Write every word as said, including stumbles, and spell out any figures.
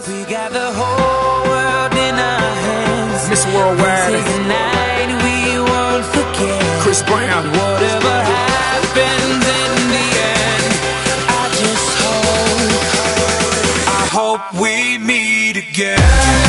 We got the whole world in our hands. Miss Worldwide. This is the night we won't forget. Chris Brown. Whatever happens in the end, I just hope, I hope we meet again.